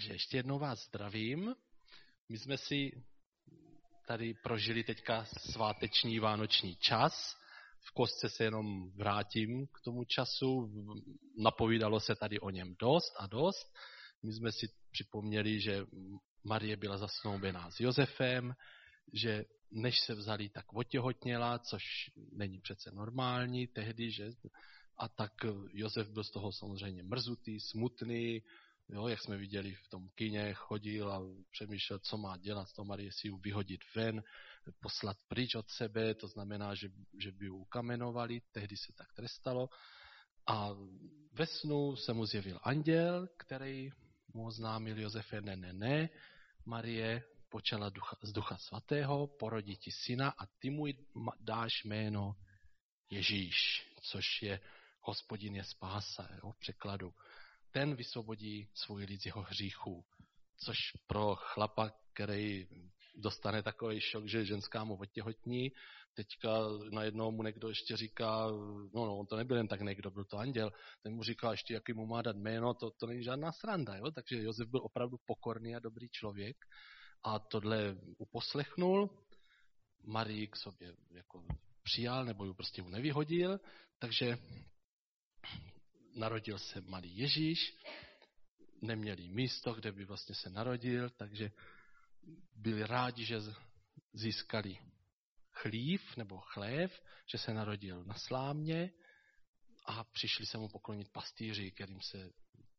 Takže ještě jednou vás zdravím. My jsme si tady prožili teďka sváteční vánoční čas. V kostce se jenom vrátím k tomu času. Napovídalo se tady o něm dost a dost. My jsme si připomněli, že Marie byla zasnoubená s Josefem, že než se vzali, tak otěhotněla, což není přece normální tehdy, že? A tak Josef byl z toho samozřejmě mrzutý, smutný, jo, jak jsme viděli v tom kině, chodil a přemýšlel, co má dělat, to Marie si ji vyhodit ven, poslat pryč od sebe, to znamená, že by ji ukamenovali, tehdy se tak trestalo. A ve snu se mu zjevil anděl, který mu oznámil Josefe, ne, Marie počala z Ducha Svatého, porodí ti syna a ty mu dáš jméno Ježíš, což je Hospodin je spása, jo, v překladu. Ten vysvobodí svůj lid z jeho hříchů, což pro chlapa, který dostane takový šok, že ženská mu otěhotní, teďka najednou mu někdo ještě říká, no, on to nebyl jen tak někdo, byl to anděl, ten mu říká ještě, jaký mu má dát jméno, to není žádná sranda, jo? Takže Josef byl opravdu pokorný a dobrý člověk a tohle uposlechnul, Marii k sobě jako přijal, nebo ji prostě mu nevyhodil, takže narodil se malý Ježíš, neměli místo, kde by vlastně se narodil, takže byli rádi, že získali chlív nebo chlév, že se narodil na slámě a přišli se mu poklonit pastýři, kterým se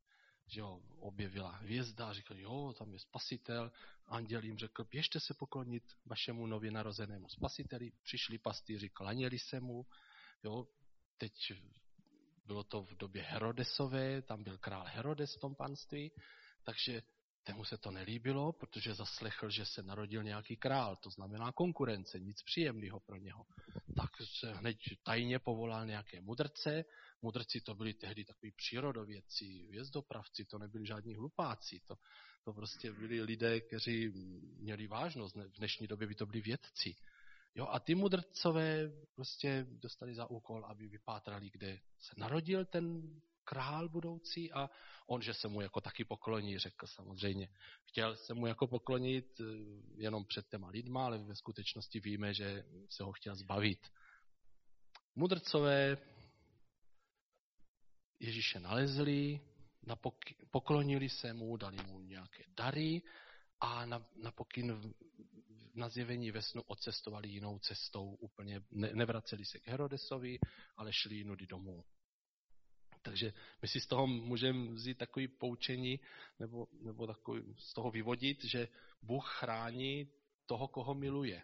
objevila hvězda a říkali, tam je spasitel. Anděl jim řekl, běžte se poklonit vašemu nově narozenému spasiteli. Přišli pastýři, klaněli se mu. Teď bylo to v době Herodesové, tam byl král Herodes v tom panství, takže tému se to nelíbilo, protože zaslechl, že se narodil nějaký král, to znamená konkurence, nic příjemného pro něho. Tak se hned tajně povolal nějaké mudrce. Mudrci to byli tehdy takový přírodovědci, hvězdopravci, to nebyli žádní hlupáci, to prostě byli lidé, kteří měli vážnost, v dnešní době by to byli vědci. A ty mudrcové prostě dostali za úkol, aby vypátrali, kde se narodil ten král budoucí a on, že se mu jako taky pokloní, řekl samozřejmě. Chtěl se mu jako poklonit jenom před těma lidma, ale ve skutečnosti víme, že se ho chtěl zbavit. Mudrcové Ježíše nalezli, poklonili se mu, dali mu nějaké dary a na pokyn na zjevení ve snu odcestovali jinou cestou, úplně nevraceli se k Herodesovi, ale šli jinudy domů. Takže my si z toho můžeme vzít takové poučení, nebo takový, z toho vyvodit, že Bůh chrání toho, koho miluje.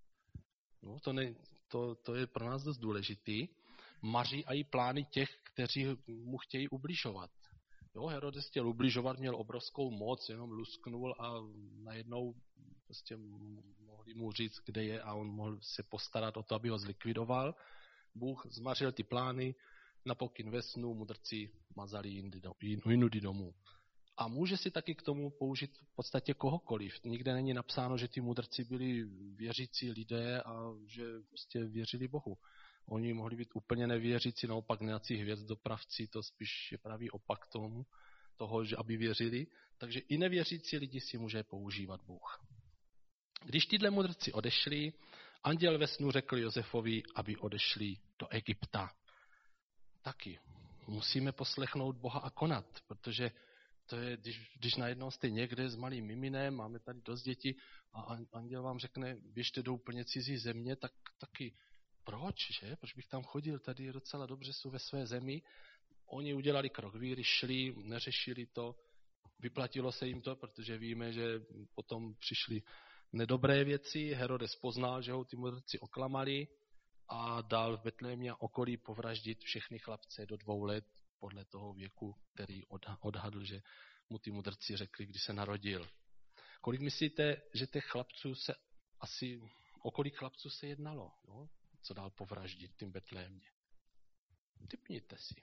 To je pro nás dost důležitý. Maří i plány těch, kteří mu chtějí ubližovat. Herodes chtěl ubližovat, měl obrovskou moc, jenom lusknul a najednou prostě mohli mu říct, kde je a on mohl se postarat o to, aby ho zlikvidoval. Bůh zmařil ty plány, na pokyn ve snu mudrci mazali jinudy domů. A může si taky k tomu použít v podstatě kohokoliv. Nikde není napsáno, že ty mudrci byli věřící lidé a že prostě věřili Bohu. Oni mohli být úplně nevěřící, naopak nějací hvězdopravci, to spíš je pravý opak toho, že aby věřili. Takže i nevěřící lidi si může používat Bůh. Když tyhle mudrci odešli, anděl ve snu řekl Josefovi, aby odešli do Egypta. Taky musíme poslechnout Boha a konat, protože to je, když najednou jste někde s malým miminem, máme tady dost dětí a anděl vám řekne, běžte do úplně cizí země, tak taky proč, že? Proč bych tam chodil? Tady je docela dobře, jsou ve své zemi. Oni udělali krok víry, šli, neřešili to, vyplatilo se jim to, protože víme, že potom přišly nedobré věci. Herodes poznal, že ho ty mudrci oklamali a dal v Betlémě a okolí povraždit všechny chlapce do 2 let podle toho věku, který odhadl, že mu ty mudrci řekli, kdy se narodil. Kolik myslíte, že těch chlapců o kolik chlapců se jednalo? Jo? Co dál povraždit tím Betlémě? Typněte si.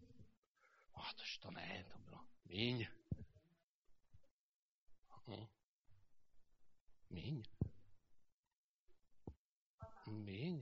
To ne, to bylo míň. Míň.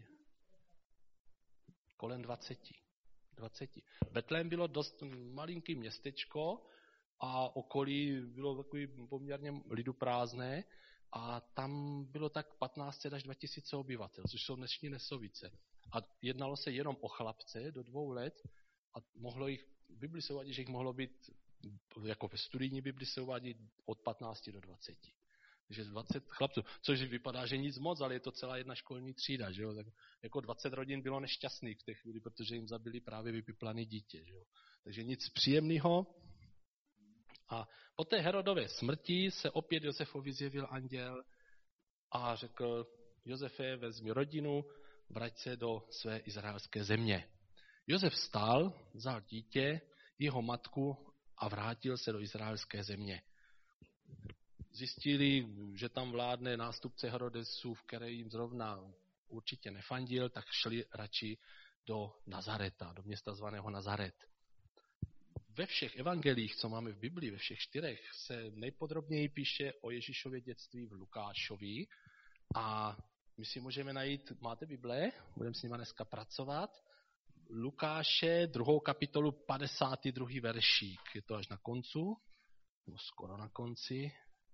Kolem 20. Betlém bylo dost malinký městečko, a okolí bylo takový poměrně liduprázdné a tam bylo tak 1500 až 2000 obyvatel, což jsou dnešní Nesovice. A jednalo se jenom o chlapce do 2 let a mohlo jich, v Bibli se uvádí, že jich mohlo být, jako ve studijní Bibli se uvádí od 15 do 20. Takže 20 chlapců, což vypadá, že nic moc, ale je to celá jedna školní třída, že jo? Tak jako 20 rodin bylo nešťastných v té chvíli, protože jim zabili právě vypiplané dítě, že jo? Takže nic příjemného. A po té Herodové smrti se opět Josefovi zjevil anděl a řekl: Josefe, vezmi rodinu, vrať se do své izraelské země. Josef vstal, vzal dítě, jeho matku a vrátil se do izraelské země. Zjistili, že tam vládne nástupce Herodesův, který jim zrovna určitě nefandil, tak šli radši do Nazareta, do města zvaného Nazaret. Ve všech evangelích, co máme v Biblii, ve všech 4, se nejpodrobněji píše o Ježíšově dětství v Lukášovi a my si můžeme najít, máte Bible, budeme s nimi dneska pracovat, Lukáše 2. kapitolu 52. veršík, je to až na koncu, no skoro na konci.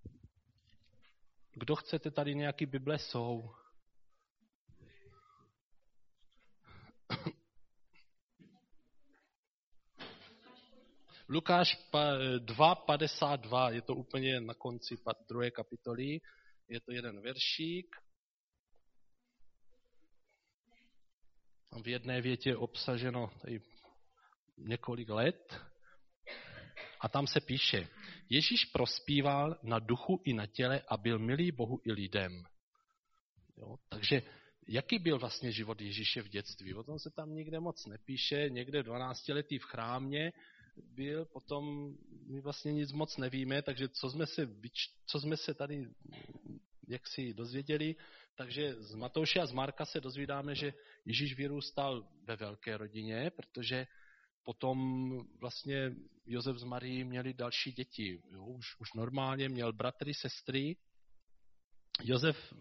Kdo chcete, tady nějaký Bible jsou? Lukáš 2.52, je to úplně na konci 2. kapitoly, je to jeden veršík. V jedné větě je obsaženo tady několik let a tam se píše: Ježíš prospíval na duchu i na těle a byl milý Bohu i lidem. Jo? Takže jaký byl vlastně život Ježíše v dětství? O tom se tam nikde moc nepíše, někde 12letý v chrámě byl, potom my vlastně nic moc nevíme, takže co jsme se tady jaksi dozvěděli, takže z Matouše a z Marka se dozvídáme, že Ježíš vyrůstal ve velké rodině, protože potom vlastně Josef s Marií měli další děti. Jo, už normálně měl bratry, sestry. Josef,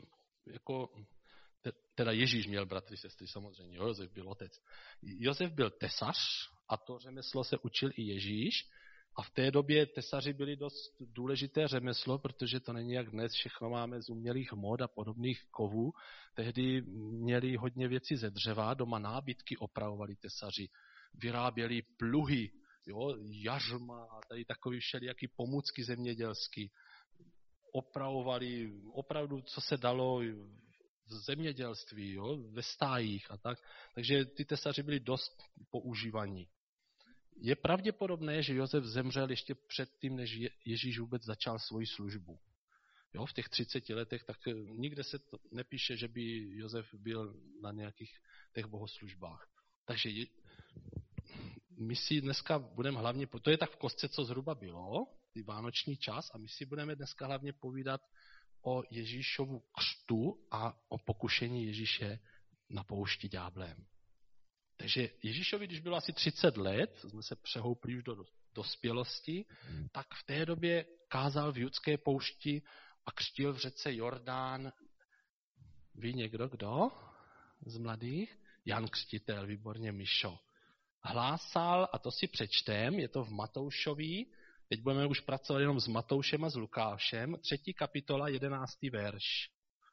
teda Ježíš měl bratry, sestry samozřejmě, Josef byl otec. Josef byl tesař a to řemeslo se učil i Ježíš. A v té době tesaři byli dost důležité řemeslo, protože to není jak dnes, všechno máme z umělých mod a podobných kovů. Tehdy měli hodně věcí ze dřeva, doma nábytky opravovali tesaři, vyráběli pluhy, jo, jařma a tady takový všelijaký pomůcky zemědělský. Opravovali opravdu, co se dalo v zemědělství, jo, ve stájích a tak. Takže ty tesaři byli dost používaní. Je pravděpodobné, že Josef zemřel ještě předtím, než Ježíš vůbec začal svoji službu. Jo, v těch 30 letech, tak nikde se to nepíše, že by Josef byl na nějakých těch bohoslužbách. Takže my si dneska budeme hlavně, to je tak v kostce, co zhruba bylo, ty vánoční čas, a my si budeme dneska hlavně povídat o Ježíšovu křtu a o pokušení Ježíše na poušti ďáblem. Takže Ježíšovi, když bylo asi 30 let, jsme se přehoupli už do dospělosti, tak v té době kázal v judské poušti a křtil v řece Jordán. Ví někdo, kdo z mladých? Jan Křtitel, výborně, Mišo. Hlásal, a to si přečtem, je to v Matoušovi, teď budeme už pracovat jenom s Matoušem a s Lukášem, 3. kapitola, 11. verš.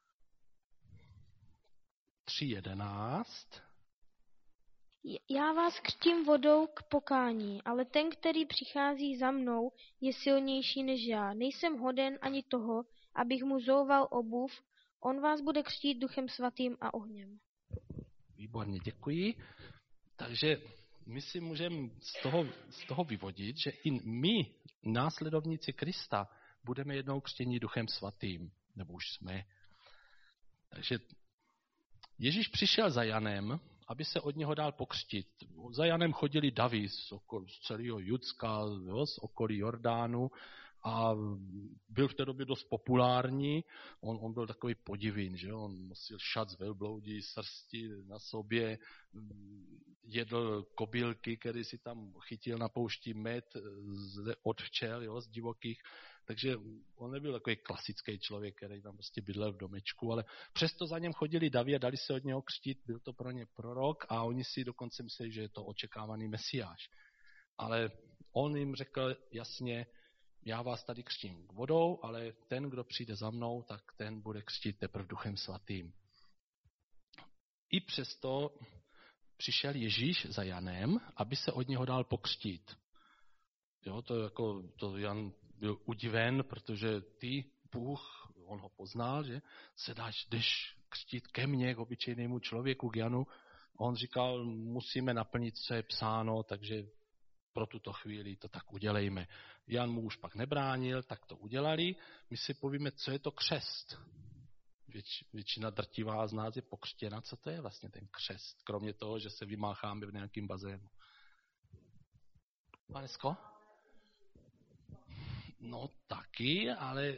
3.11. Já vás křtím vodou k pokání, ale ten, který přichází za mnou, je silnější než já. Nejsem hoden ani toho, abych mu zouval obuv. On vás bude křtít Duchem svatým a ohněm. Výborně, děkuji. Takže my si můžeme z toho vyvodit, že i my, následovníci Krista, budeme jednou křtěni Duchem svatým. Nebo už jsme. Takže Ježíš přišel za Janem, aby se od něho dál pokřtit. Za Janem chodili davy z celého Judska, jo, z okolí Jordánu a byl v té době dost populární. On byl takový podivin, že on nosil šat z velbloudí, srsti na sobě, jedl kobylky, který si tam chytil na poušti, med od včel, jo, z divokých. Takže on nebyl takový klasický člověk, který tam prostě bydlel v domečku, ale přesto za něm chodili davy a dali se od něho křtít, byl to pro ně prorok a oni si dokonce mysleli, že je to očekávaný mesiáš. Ale on jim řekl jasně, já vás tady křtím vodou, ale ten, kdo přijde za mnou, tak ten bude křtít teprve Duchem Svatým. I přesto přišel Ježíš za Janem, aby se od něho dal pokřtít. Jo, to Jan byl udiven, protože Bůh, on ho poznal, že jdeš křtít ke mně, k obyčejnému člověku, k Janu. On říkal, musíme naplnit, co je psáno, takže pro tuto chvíli to tak udělejme. Jan mu už pak nebránil, tak to udělali. My si povíme, co je to křest. Většina drtivá z nás je pokřtěna. Co to je vlastně ten křest? Kromě toho, že se vymácháme v nějakém bazénu. Panesko? No taky, ale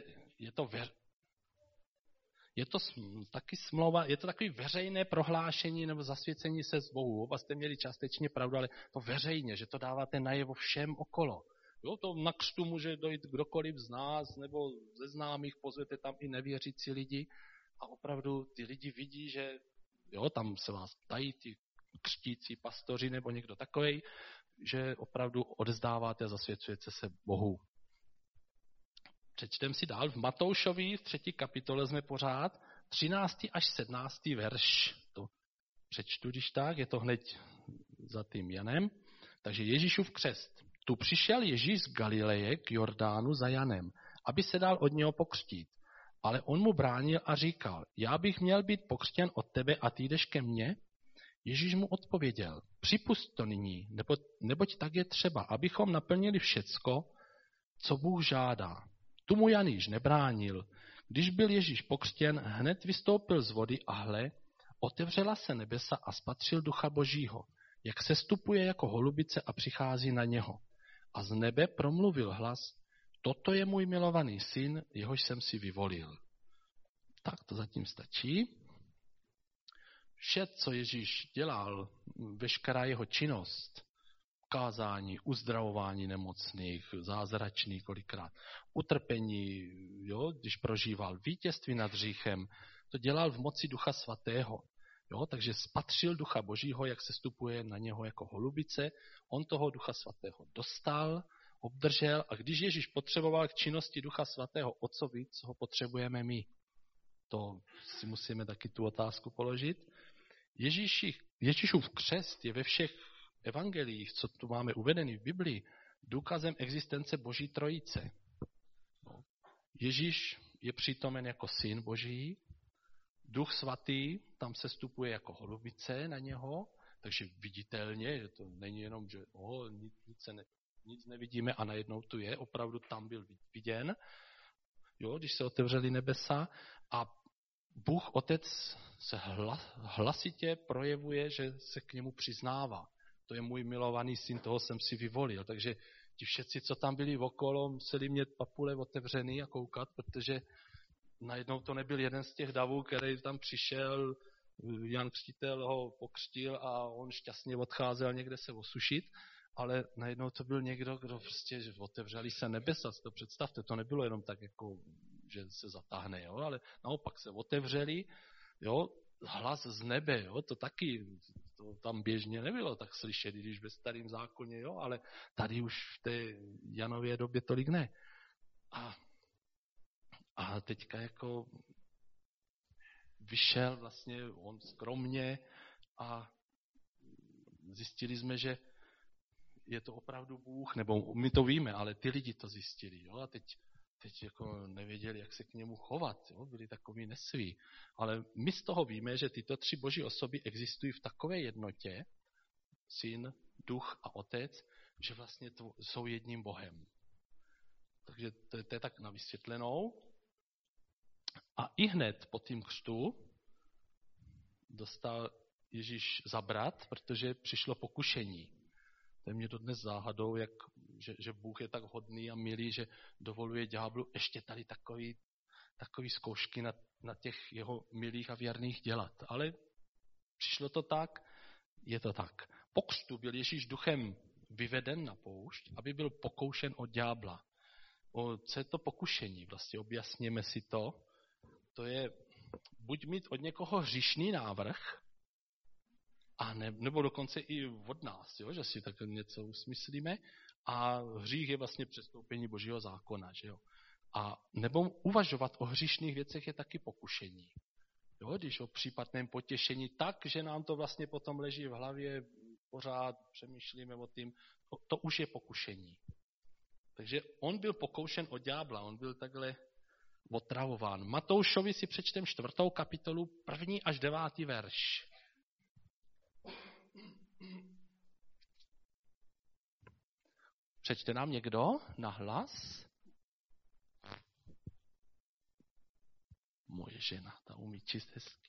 je to taky smlouva, je to takový veřejné prohlášení nebo zasvěcení se z Bohu. Oba jste měli částečně pravdu, ale to veřejně, že to dáváte najevo všem okolo. Jo, to na křtu může dojít kdokoliv z nás nebo ze známých, pozvete tam i nevěřící lidi a opravdu ty lidi vidí, že jo, tam se vás ptají ty křtící pastoři nebo někdo takovej, že opravdu odezdáváte a zasvěcujete se Bohu. Přečtem si dál v Matoušovi v 3. kapitole jsme pořád 13. až 17. verš. To přečtu, když tak, je to hned za tím Janem. Takže Ježíšův křest. Tu přišel Ježíš z Galileje k Jordánu za Janem, aby se dal od něho pokřtít. Ale on mu bránil a říkal, já bych měl být pokřtěn od tebe a ty jdeš ke mně? Ježíš mu odpověděl, připusť to nyní, neboť tak je třeba, abychom naplnili všecko, co Bůh žádá. Tu mu Jan již nebránil. Když byl Ježíš pokřtěn, hned vystoupil z vody a hle, otevřela se nebesa a spatřil Ducha Božího, jak sestupuje jako holubice a přichází na něho. A z nebe promluvil hlas, toto je můj milovaný syn, jehož jsem si vyvolil. Tak to zatím stačí. Vše, co Ježíš dělal, veškerá jeho činnost, kázání, uzdravování nemocných, zázračný kolikrát, utrpení, jo, když prožíval vítězství nad hříchem, to dělal v moci Ducha Svatého. Jo, takže spatřil Ducha Božího, jak se stupuje na něho jako holubice, on toho Ducha Svatého dostal, obdržel a když Ježíš potřeboval k činnosti Ducha Svatého, o co víc ho potřebujeme my? To si musíme taky tu otázku položit. Ježíšův křest je ve všech evangeliích, co tu máme uvedený v Biblii, důkazem existence Boží trojice. Ježíš je přítomen jako syn Boží, Duch Svatý tam se stupuje jako holubice na něho, takže viditelně, že to není jenom, že nic nevidíme a najednou tu je, opravdu tam byl viděn, jo, když se otevřely nebesa a Bůh Otec se hlasitě projevuje, že se k němu přiznává. To je můj milovaný syn, toho jsem si vyvolil. Takže ti všetci, co tam byli okolo, museli mít papule otevřený a koukat, protože najednou to nebyl jeden z těch davů, který tam přišel, Jan Křtitel ho pokřtil a on šťastně odcházel někde se osušit, ale najednou to byl někdo, kdo prostě, že otevřeli se nebesa, si to představte, to nebylo jenom tak, jako, že se zatáhne, jo, ale naopak se otevřeli, jo, hlas z nebe, jo, to taky, to tam běžně nebylo tak slyšet, když ve starém zákoně, jo, ale tady už v té Janově době tolik ne. A teďka jako vyšel vlastně on skromně a zjistili jsme, že je to opravdu Bůh, nebo my to víme, ale ty lidi to zjistili, jo, a teď jako nevěděli, jak se k němu chovat, jo, byli takový nesví. Ale my z toho víme, že tyto tři boží osoby existují v takové jednotě, Syn, Duch a Otec, že vlastně jsou jedním Bohem. Takže to je tak na vysvětlenou. A i hned po tím křtu dostal Ježíš zabrat, protože přišlo pokušení. To je mě dodnes záhadou, že Bůh je tak hodný a milý, že dovoluje ďáblu ještě tady takový zkoušky na těch jeho milých a věrných dělat. Ale přišlo to tak, je to tak. Po křtu byl Ježíš duchem vyveden na poušť, aby byl pokoušen od ďábla. Co je to pokušení? Vlastně objasněme si to. To je buď mít od někoho hříšný návrh, nebo dokonce i od nás, jo, že si tak něco usmyslíme, a hřích je vlastně přestoupení Božího zákona. Že jo? A nebo uvažovat o hříšných věcech je taky pokušení. Jo? Když o případném potěšení tak, že nám to vlastně potom leží v hlavě, pořád přemýšlíme o tím, to už je pokušení. Takže on byl pokoušen od ďábla, on byl takhle otravován. Matoušovi si přečtem 4. kapitolu, 1. až 9. verš. Přečte nám někdo na hlas? Moje žena, ta umí číst hezky.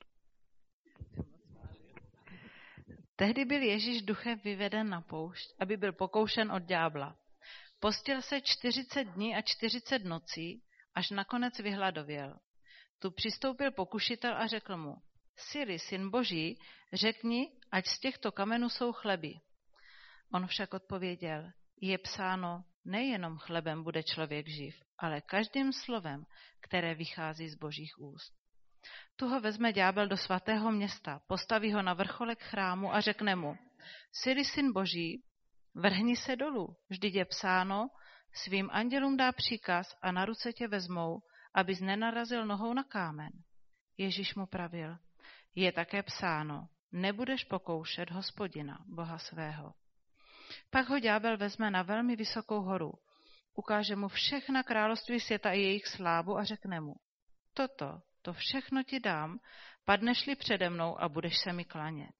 Tehdy byl Ježíš duchem vyveden na poušť, aby byl pokoušen od ďábla. Postil se 40 dní a 40 nocí, až nakonec vyhladověl. Tu přistoupil pokušitel a řekl mu: Jsi-li syn Boží, řekni, ať z těchto kamenů jsou chleby. On však odpověděl: Je psáno, nejenom chlebem bude člověk živ, ale každým slovem, které vychází z Božích úst. Tu ho vezme ďábel do svatého města, postaví ho na vrcholek chrámu a řekne mu: Jsi-li syn Boží, vrhni se dolů, vždyť je psáno, svým andělům dá příkaz a na ruce tě vezmou, abys nenarazil nohou na kámen. Ježíš mu pravil: Je také psáno, nebudeš pokoušet Hospodina, Boha svého. Pak ho ďábel vezme na velmi vysokou horu, ukáže mu všechna království světa i jejich slávu a řekne mu: To všechno ti dám, padneš-li přede mnou a budeš se mi klanět.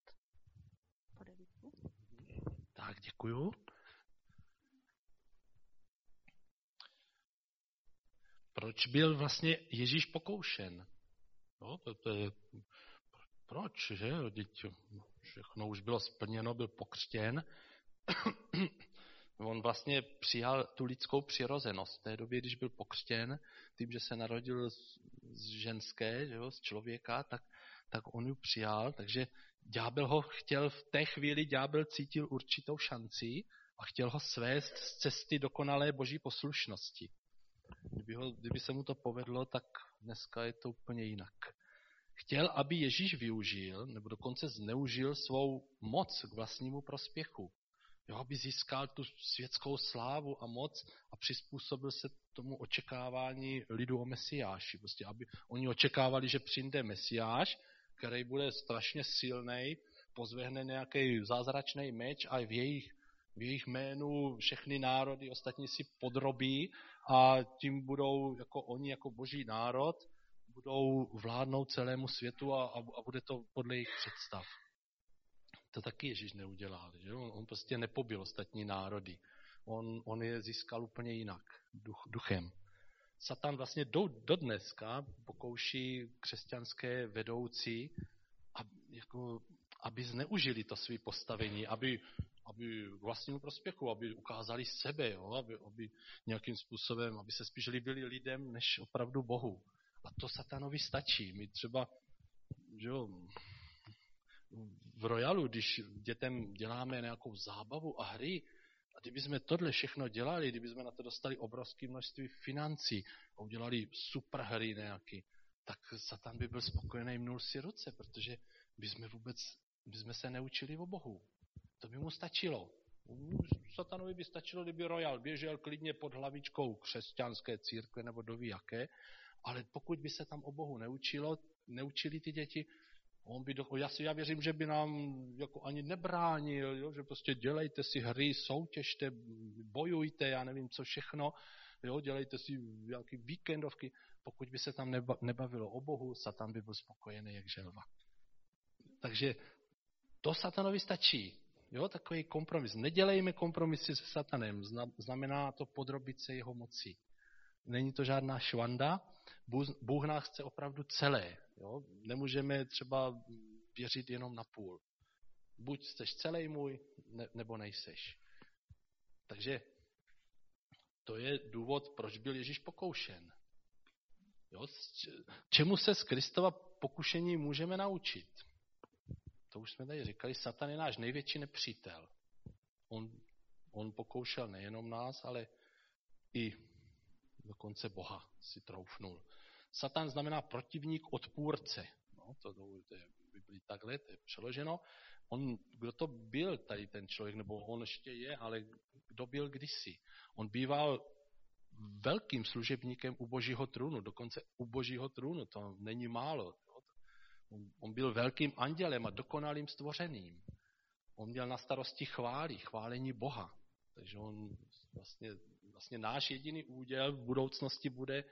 Tak, děkuju. Proč byl vlastně Ježíš pokoušen? No, proč, že? Všechno už bylo splněno, byl pokřtěn. On vlastně přijal tu lidskou přirozenost. V té době, když byl pokřtěn, tím, že se narodil z ženské, že jo, z člověka, tak on ji přijal. Takže ďábel ho chtěl, v té chvíli ďábel cítil určitou šanci a chtěl ho svést z cesty dokonalé Boží poslušnosti. Kdyby se mu to povedlo, tak dneska je to úplně jinak. Chtěl, aby Ježíš využil, nebo dokonce zneužil svou moc k vlastnímu prospěchu. Jo, aby získal tu světskou slávu a moc a přizpůsobil se tomu očekávání lidu o Mesiáši. Prostě, aby oni očekávali, že přijde Mesiáš, který bude strašně silný, pozvehne nějaký zázračný meč a v jejich jménu všechny národy ostatní si podrobí a tím budou oni jako boží národ, budou vládnout celému světu a bude to podle jejich představ. To taky Ježíš neudělal. Že? On prostě nepobil ostatní národy. On je získal úplně jinak, duchem. Satan vlastně do dneska pokouší křesťanské vedoucí, aby zneužili to své postavení, aby k vlastnímu prospěchu, aby ukázali sebe, jo? Aby nějakým způsobem, aby se spíš líbili lidem, než opravdu Bohu. A to satanovi stačí. My třeba, že jo, v Royalu, když dětem děláme nějakou zábavu a hry, a kdybychom tohle všechno dělali, kdybychom na to dostali obrovské množství financí a udělali super hry nějaký, tak Satan by byl spokojený, mnul si ruce, protože bychom se neučili o Bohu. To by mu stačilo. Satanovi by stačilo, kdyby Royal běžel klidně pod hlavičkou křesťanské církve nebo doví jaké, ale pokud by se tam o Bohu neučili ty děti, já věřím, že by nám jako ani nebránil, jo, že prostě dělejte si hry, soutěžte, bojujte, já nevím co všechno, jo, dělejte si nějaké víkendovky. Pokud by se tam nebavilo o Bohu, Satan by byl spokojený jak želva. Takže to Satanovi stačí. Jo, takový kompromis. Nedělejme kompromisy se Satanem, znamená to podrobit se jeho moci. Není to žádná švanda, Bůh nás chce opravdu celé. Jo? Nemůžeme třeba věřit jenom na půl. Buď jsteš celý můj, nebo nejseš. Takže to je důvod, proč byl Ježíš pokoušen. Jo? Čemu se z Kristova pokušení můžeme naučit? To už jsme tady říkali, Satan je náš největší nepřítel. On pokoušel nejenom nás, ale i dokonce Boha si troufnul. Satan znamená protivník, odpůrce. No, to je v Biblii takhle, to je přeloženo. Kdo to byl tady ten člověk, nebo on ještě je, ale kdo byl kdysi? On býval velkým služebníkem u Božího trůnu, dokonce u Božího trůnu, to není málo. On byl velkým andělem a dokonalým stvořeným. On měl na starosti chválení Boha. Takže on vlastně náš jediný úděl v budoucnosti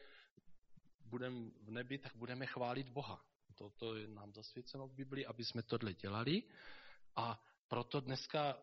budeme v nebi, tak budeme chválit Boha. To je nám zasvěceno v Biblii, aby jsme tohle dělali. A proto dneska,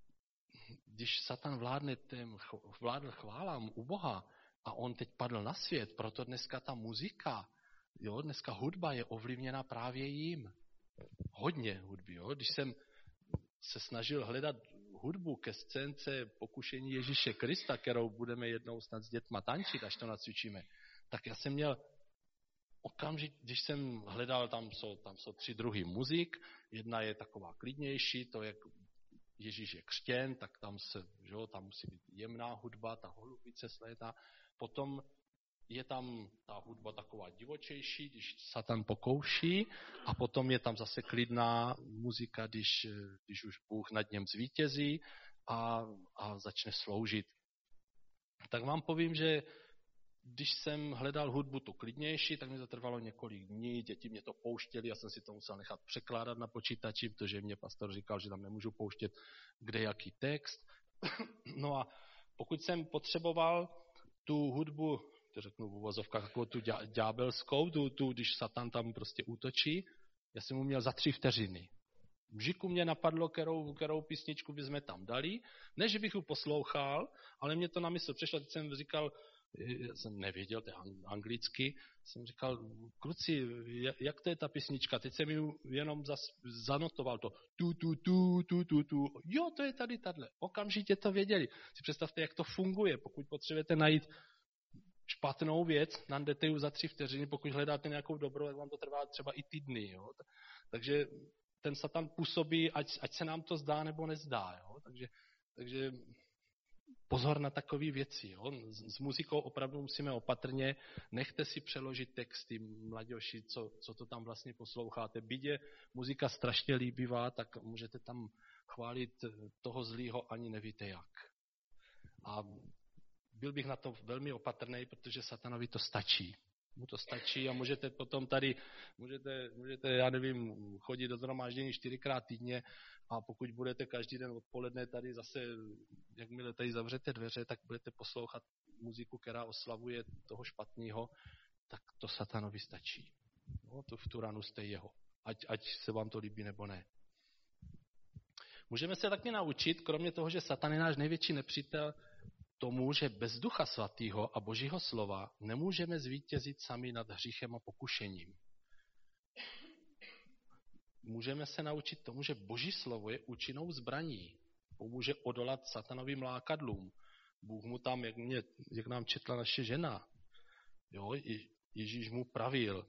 když Satan vládl chválám u Boha a on teď padl na svět, proto dneska ta muzika, dneska hudba je ovlivněna právě jím. Hodně hudby. Když jsem se snažil hledat hudbu ke scénce pokušení Ježíše Krista, kterou budeme jednou snad s dětma tančit, až to nacvičíme, tak já jsem měl okamžik, když jsem hledal, tam jsou 3 druhy muzik, jedna je taková klidnější, to je Ježíš je křtěn, tak tam musí být jemná hudba, ta holubice slétá. Potom je tam ta hudba taková divočejší, když Satan pokouší, a potom je tam zase klidná muzika, když už Bůh nad něm zvítězí a začne sloužit. Tak vám povím, že když jsem hledal hudbu tu klidnější, tak mi to trvalo několik dní, děti mě to pouštěli, já jsem si to musel nechat překládat na počítači, protože mě pastor říkal, že tam nemůžu pouštět kde jaký text. No a pokud jsem potřeboval tu hudbu, to řeknu v uvozovkách, takovou tu ďábelskou, když Satan tam prostě útočí, já jsem mu měl za 3 vteřiny. V žiku mě napadlo, kterou písničku bychom tam dali, ne, že bych ji poslouchal, ale mě to na mysl přišlo, teď jsem říkal, já jsem nevěděl, to je anglicky, jsem říkal, kluci, jak to je ta písnička? Teď jsem ji jenom zanotoval to. Tu. Jo, to je tady tato. Okamžitě to věděli. Si představte, jak to funguje. Pokud potřebujete najít špatnou věc, najdete ji za 3 vteřiny, pokud hledáte nějakou dobrou, tak vám to trvá třeba i týdny. Jo? Takže ten Satan působí, ať se nám to zdá nebo nezdá. Jo? Takže pozor na takové věci. Jo? S muzikou opravdu musíme opatrně. Nechte si přeložit texty, mladěši, co to tam vlastně posloucháte. Byť je muzika strašně líbivá, tak můžete tam chválit toho zlýho, ani nevíte jak. A byl bych na to velmi opatrný, protože Satanovi to stačí. Mu to stačí a můžete potom tady, já nevím, chodit do shromáždění 4krát týdně, a pokud budete každý den odpoledne tady zase, jakmile tady zavřete dveře, tak budete poslouchat muziku, která oslavuje toho špatného, tak to Satanovi stačí. No, to v tu ranu jste jeho. Ať se vám to líbí nebo ne. Můžeme se taky naučit, kromě toho, že Satan je náš největší nepřítel, tomu, že bez Ducha Svatého a Božího slova nemůžeme zvítězit sami nad hříchem a pokušením. Můžeme se naučit tomu, že Boží slovo je účinnou zbraní. Pomůže odolat satanovým lákadlům. Bůh mu tam, jak nám četla naše žena, jo, Ježíš mu pravil.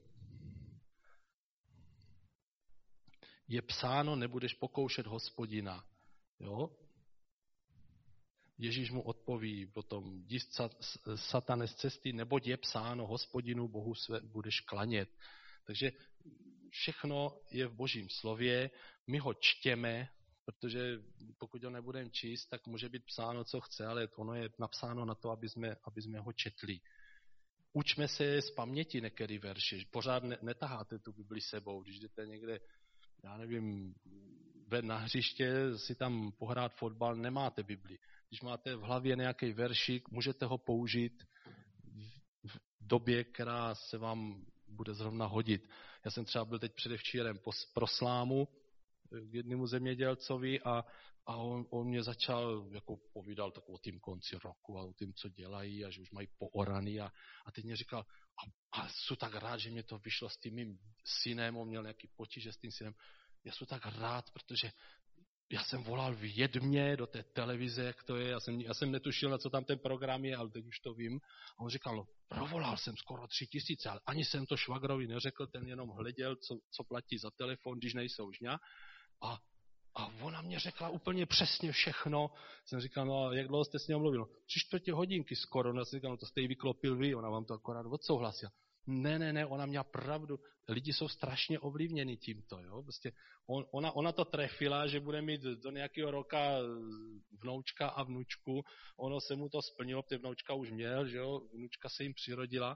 Je psáno, nebudeš pokoušet Hospodina. Jo? Ježíš mu odpoví potom, jdi Satane z cesty, neboť je psáno, Hospodinu Bohu své budeš klanět. Takže všechno je v Božím slově, my ho čtěme, protože pokud ho nebudeme číst, tak může být psáno, co chce, ale ono je napsáno na to, aby jsme ho četli. Učme se z paměti některé verše, pořád netaháte tu Bibli sebou, když jdete někde, já nevím, na hřiště si tam pohrát fotbal, nemáte Bibli. Když máte v hlavě nějaký veršík, můžete ho použít v době, která se vám bude zrovna hodit. Já jsem třeba byl teď předevčírem pro slámu k jednému zemědělcovi a on mě začal, jako povídal tak o tím konci roku a o tím, co dělají a že už mají pooraný a teď mě říkal, a jsem tak rád, že mě to vyšlo s tím mým synem, on měl nějaký potíže s tím synem. Já jsem tak rád, protože já jsem volal v Jedmě do té televize, jak to je, já jsem netušil, na co tam ten program je, ale teď už to vím. A on říkal, no, provolal jsem skoro 3000, ale ani jsem to švagrovi neřekl, ten jenom hleděl, co platí za telefon, když nejsou žňa. A ona mě řekla úplně přesně všechno. Jsem říkal, no a jak dlouho jste s ní mluvil? No, 3/4 hodinky skoro. No, já jsem říkal, no to jste jí vyklopil vy, ona vám to akorát odsouhlasila. Ne, ona měla pravdu. Lidi jsou strašně ovlivněni tímto. Jo? Prostě ona to trefila, že bude mít do nějakého roka vnoučka a vnučku. Ono se mu to splnilo, protože vnoučka už měl, že jo? Vnučka se jim přirodila.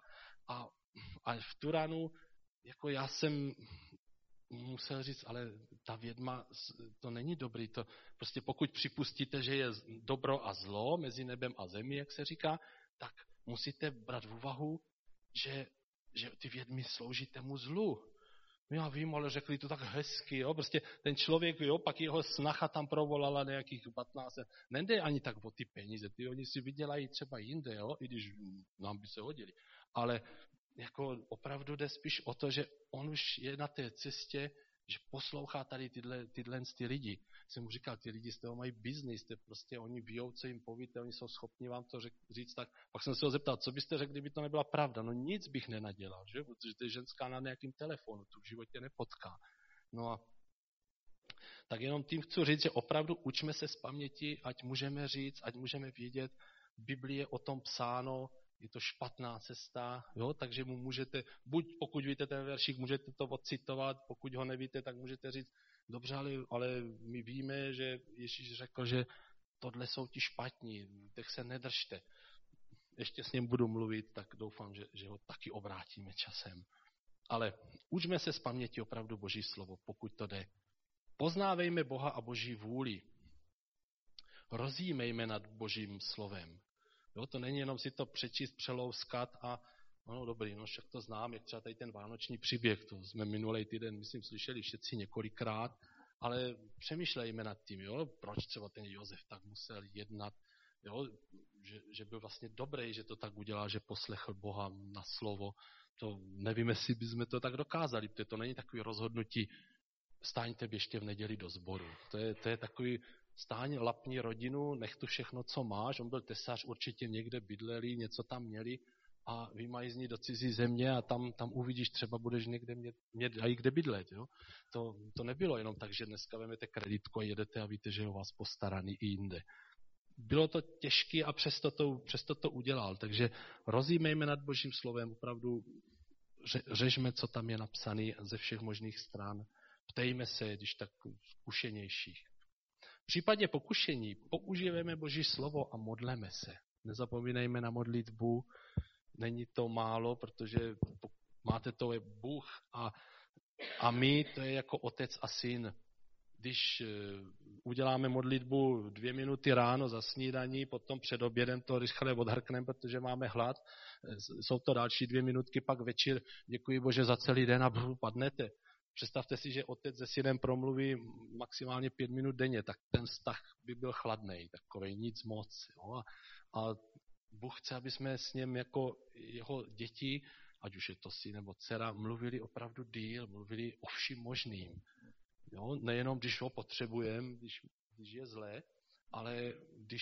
A v tu ranu, jako já jsem musel říct, ale ta vědma, to není dobrý. To prostě pokud připustíte, že je dobro a zlo mezi nebem a zemí, jak se říká, tak musíte brát v úvahu, že ty vědmy slouží tému zlu. Já vím, ale řekli to tak hezky, jo. Prostě ten člověk, jo, pak jeho snacha tam provolala nějakých 15. Nejde ani tak o ty peníze, ty oni si vydělají třeba jinde, jo, i když nám by se hodili. Ale jako opravdu jde spíš o to, že on už je na té cestě, že poslouchá tady tyhle lidi. Jsem mu říkal, ty lidi z toho mají biznis, prostě oni víjou, co jim povíte, oni jsou schopni vám to říct tak. Pak jsem se ho zeptal, co byste řekli, kdyby to nebyla pravda? No nic bych nenadělal, že? Protože to je ženská na nějakým telefonu, tu v životě nepotká. No a tak jenom tím chci říct, že opravdu učme se z paměti, ať můžeme říct, ať můžeme vědět, v Biblii je o tom psáno, je to špatná cesta, jo? Takže mu můžete, buď pokud víte ten veršík, můžete to odcitovat, pokud ho nevíte, tak můžete říct, dobře, ale my víme, že Ježíš řekl, že tohle jsou ti špatní, těch se nedržte. Ještě s ním budu mluvit, tak doufám, že ho taky obrátíme časem. Ale učme se z paměti opravdu Boží slovo, pokud to jde. Poznávejme Boha a Boží vůli. Rozjímejme nad Božím slovem. Jo, to není jenom si to přečíst, přelouskat a no dobrý, no však to znám, jak třeba tady ten vánoční příběh, to jsme minulý týden, myslím, slyšeli všetci několikrát, ale přemýšlejme nad tím, jo, proč třeba ten Josef tak musel jednat, jo, že byl vlastně dobrý, že to tak udělal, že poslechl Boha na slovo. To nevím, jestli bychom to tak dokázali, protože to není takový rozhodnutí, stáňte běžte v neděli do sboru. To je takový stáň, lapni rodinu, nech tu všechno, co máš. On byl tesař, určitě někde bydleli, něco tam měli a vymají do cizí země a tam uvidíš, třeba budeš někde mít i kde bydlet. Jo? To nebylo jenom tak, že dneska vezmete kreditku a jedete a víte, že je o vás postaraný i jinde. Bylo to těžké a přesto to udělal. Takže rozjímejme nad Božím slovem, opravdu řežme, co tam je napsané ze všech možných stran. Ptejme se, když tak zkušenějších. V případě pokušení použijeme Boží slovo a modleme se. Nezapomínejme na modlitbu, není to málo, protože máte to je Bůh a my, to je jako otec a syn. Když uděláme modlitbu 2 minuty ráno za snídaní, potom před obědem to rychle odhrkneme, protože máme hlad, jsou to další 2 minutky, pak večer, děkuji Bože za celý den a padnete. Představte si, že otec se synem promluví maximálně 5 minut denně, tak ten vztah by byl chladnej, takovej nic moc. Jo? A Bůh chce, aby jsme s ním jako jeho děti, ať už je to syn nebo dcera, mluvili opravdu díl, mluvili o vším možným. Jo? Nejenom, když ho potřebujeme, když je zlé, ale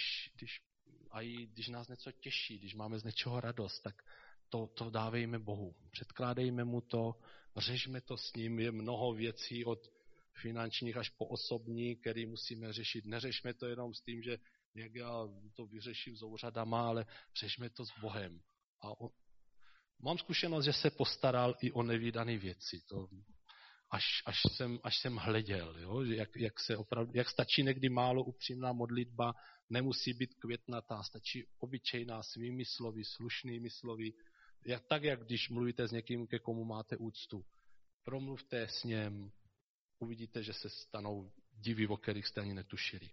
když nás něco těší, když máme z něčeho radost, tak to dávejme Bohu. Předkládejme mu to, řešme to s ním, je mnoho věcí od finančních až po osobní, které musíme řešit. Neřešme to jenom s tím, že jak já to vyřeším s úřadama, ale řešme to s Bohem. A mám zkušenost, že se postaral i o nevídané věci. To až jsem hleděl, jo? Jak stačí někdy málo upřímná modlitba, nemusí být květnatá, stačí obyčejná svými slovy, slušnými slovy, tak, jak když mluvíte s někým, ke komu máte úctu. Promluvte s ním, uvidíte, že se stanou divy, o kterých jste ani netušili.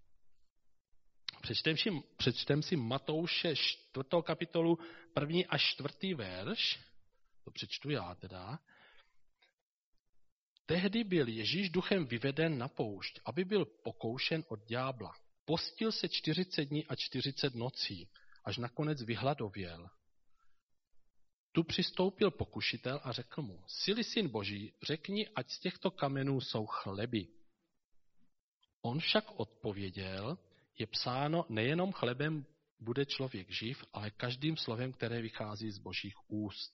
Přečtem si Matouše 4. kapitolu 1. až 4. verš, to přečtu já teda. Tehdy byl Ježíš duchem vyveden na poušť, aby byl pokoušen od ďábla. Postil se 40 dní a 40 nocí, až nakonec vyhladověl. Tu přistoupil pokušitel a řekl mu, jsi-li syn Boží, řekni, ať z těchto kamenů jsou chleby. On však odpověděl, je psáno, nejenom chlebem bude člověk živ, ale každým slovem, které vychází z Božích úst.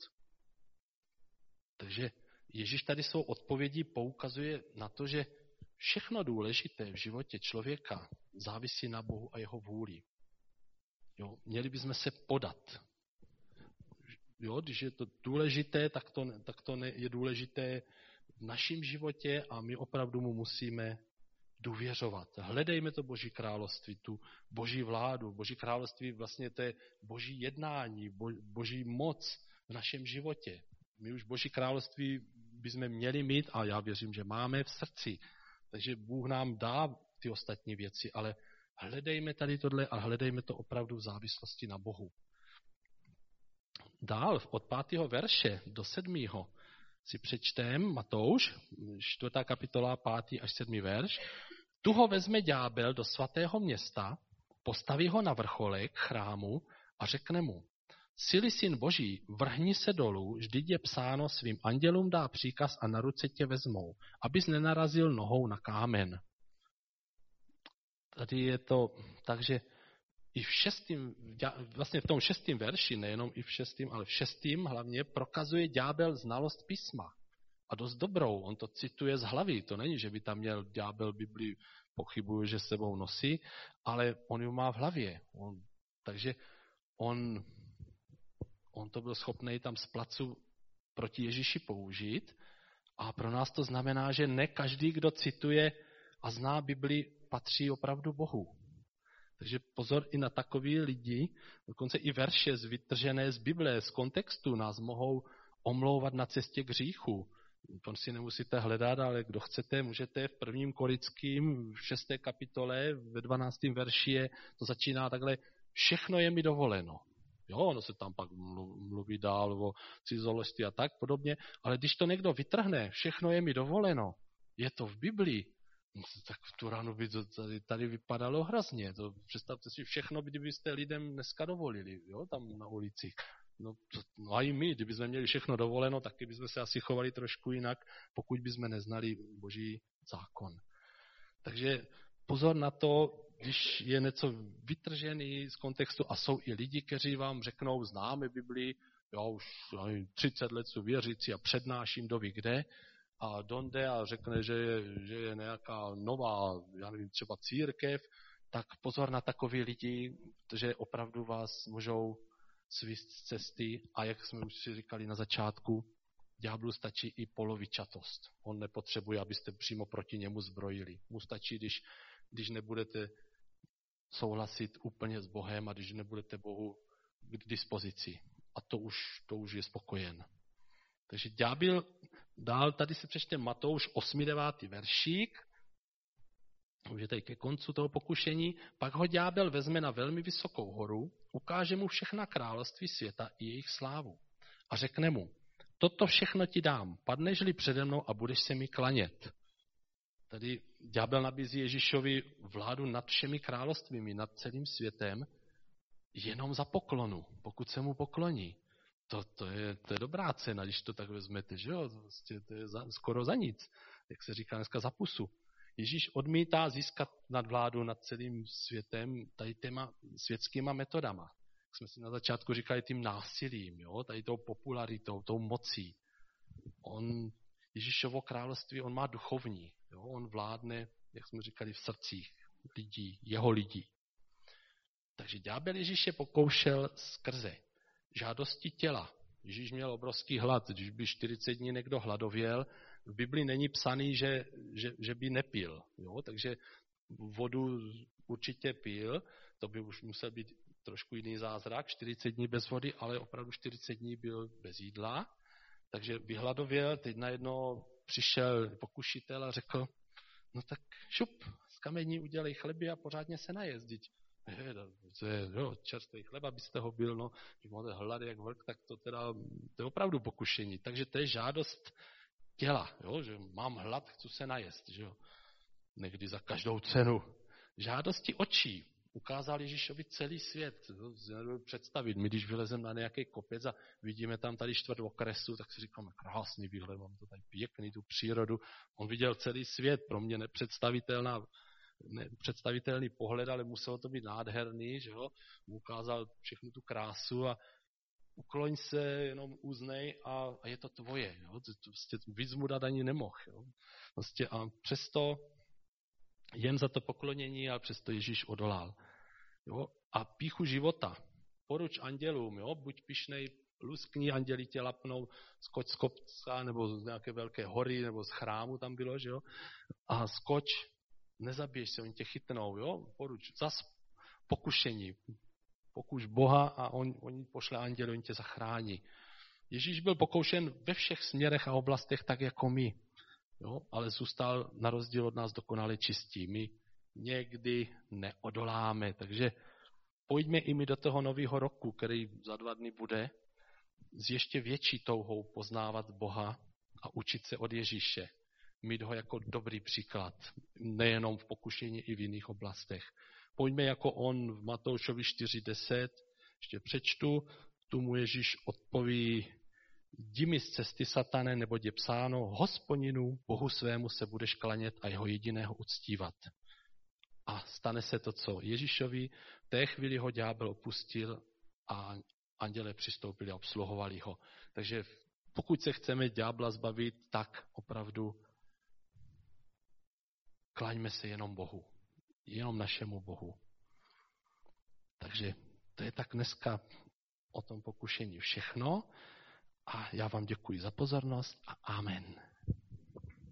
Takže Ježíš tady svou odpovědí poukazuje na to, že všechno důležité v životě člověka závisí na Bohu a jeho vůli. Jo, měli bychom se podat. jo, když je to důležité, tak to je důležité v našem životě a my opravdu mu musíme důvěřovat. Hledejme to Boží království, tu Boží vládu. Boží království vlastně to je Boží jednání, Boží moc v našem životě. My už Boží království bychom měli mít a já věřím, že máme v srdci. Takže Bůh nám dá ty ostatní věci, ale hledejme tady tohle a hledejme to opravdu v závislosti na Bohu. Dál od 5. verše do 7. si přečtem Matouš, 4. kapitola, 5. až 7. verš. Tu ho vezme ďábel do svatého města, postaví ho na vrcholek chrámu a řekne mu: Sily syn Boží, vrhni se dolů, vždyť je psáno, svým andělům dá příkaz a na ruce tě vezmou, abys nenarazil nohou na kámen. Tady je to tak, že i vlastně v tom 6. verši, nejenom i v 6., ale v 6. hlavně prokazuje ďábel znalost písma. A dost dobrou, on to cituje z hlavy. To není, že by tam měl ďábel Biblii, pochybuju, že s sebou nosí, ale on ji má v hlavě. Takže on to byl schopný tam z placu proti Ježíši použít. A pro nás to znamená, že ne každý, kdo cituje a zná Biblii, patří opravdu Bohu. Takže pozor i na takový lidi, dokonce i verše vytržené z Bible, z kontextu nás mohou omlouvat na cestě k hříchu. To si nemusíte hledat, ale kdo chcete, můžete v 1. Korinským, v 6. kapitole, ve 12. verši to začíná takhle: všechno je mi dovoleno. Jo, ono se tam pak mluví dál o cizoložství a tak podobně, ale když to někdo vytrhne, všechno je mi dovoleno, je to v Biblii, tak v tu ránu by to tady vypadalo hrozně. Představte si všechno, kdybyste lidem dneska dovolili, jo, tam na ulicích. No a i my, kdybychom měli všechno dovoleno, taky bychom se asi chovali trošku jinak, pokud bychom neznali Boží zákon. Takže pozor na to, když je něco vytržený z kontextu a jsou i lidi, kteří vám řeknou, známe Biblii, já už 30 let jsou věřící a přednáším doví kde, a donde a řekne, že je nějaká nová, já nevím, třeba církev, tak pozor na takový lidi, protože opravdu vás můžou svíst z cesty a jak jsme už si říkali na začátku, ďáblu stačí i polovičatost. On nepotřebuje, abyste přímo proti němu zbrojili. Mu stačí, když nebudete souhlasit úplně s Bohem a když nebudete Bohu k dispozici. A to už je spokojen. Takže ďábel dál, tady se přečte Matouš 8. 9. veršík, už je tady ke koncu toho pokušení, pak ho ďábel vezme na velmi vysokou horu, ukáže mu všechna království světa i jejich slávu a řekne mu: toto všechno ti dám, padneš-li přede mnou a budeš se mi klanět. Tady ďábel nabízí Ježíšovi vládu nad všemi královstvími, nad celým světem, jenom za poklonu, pokud se mu pokloní. To je dobrá cena, když to tak vezmete, že jo? To je skoro za nic, jak se říká dneska, za pusu. Ježíš odmítá získat nadvládu nad celým světem tady těma světskýma metodama. Jak jsme si na začátku říkali, tím násilím, jo? Tady tou popularitou, tou mocí. Ježíšovo království, on má duchovní. Jo? On vládne, jak jsme říkali, v srdcích lidí, jeho lidí. Takže ďábel Ježíše pokoušel skrze žádosti těla. Ježíš měl obrovský hlad. Když by 40 dní někdo hladověl, v Biblii není psaný, že by nepil. Jo? Takže vodu určitě pil, to by už musel být trošku jiný zázrak, 40 dní bez vody, ale opravdu 40 dní byl bez jídla. Takže vyhladověl, teď najednou přišel pokušitel a řekl: no tak šup, z kamení udělej chleby a pořádně se najezdiť. Čerstvý chleba byste ho byl, no, když máte hlad jak vlk, tak to je opravdu pokušení. Takže to je žádost těla, jo, že mám hlad, chci se najest, že jo. Někdy za každou cenu. Žádosti očí. Ukázal Ježíšovi celý svět. Představit, my když vylezeme na nějaký kopec a vidíme tam tady čtvrt okresu, tak si říkáme, krásný výhled, mám to tady pěkný, tu přírodu. On viděl celý svět, pro mě nepředstavitelný pohled, ale muselo to být nádherný, že jo. Ukázal všechnu tu krásu a ukloň se, jenom uznej a je to tvoje. Jo? Prostě víc mu dát ani nemohl. Jo? Prostě a přesto jen za to poklonění, ale přesto Ježíš odolal. Jo? A píchu života. Poruč andělům, jo? Buď pyšnej luskní, anděli tě lapnou, skoč z kopce, nebo z nějaké velké hory, nebo z chrámu tam bylo, že jo? A skoč, nezabiješ se, oni tě chytnou, jo? Poruč, zas pokušení. Pokuš Boha a on pošle anděl, on tě zachrání. Ježíš byl pokoušen ve všech směrech a oblastech tak jako my, jo? Ale zůstal na rozdíl od nás dokonale čistý. My někdy neodoláme, takže pojďme i my do toho nového roku, který za 2 dny bude, s ještě větší touhou poznávat Boha a učit se od Ježíše. Mít ho jako dobrý příklad, nejenom v pokušení, i v jiných oblastech. Pojďme jako on v Matoušovi 4:10, ještě přečtu, tu mu Ježíš odpoví: jdi mi z cesty, satane, neboť je psáno, Hospodinu, Bohu svému se budeš klanět a jeho jediného uctívat. A stane se to, co Ježíšovi, v té chvíli ho ďábel opustil a anděle přistoupili a obsluhovali ho. Takže pokud se chceme ďábla zbavit, tak opravdu klaňme se jenom Bohu. Jenom našemu Bohu. Takže to je tak dneska o tom pokušení všechno. A já vám děkuji za pozornost a amen.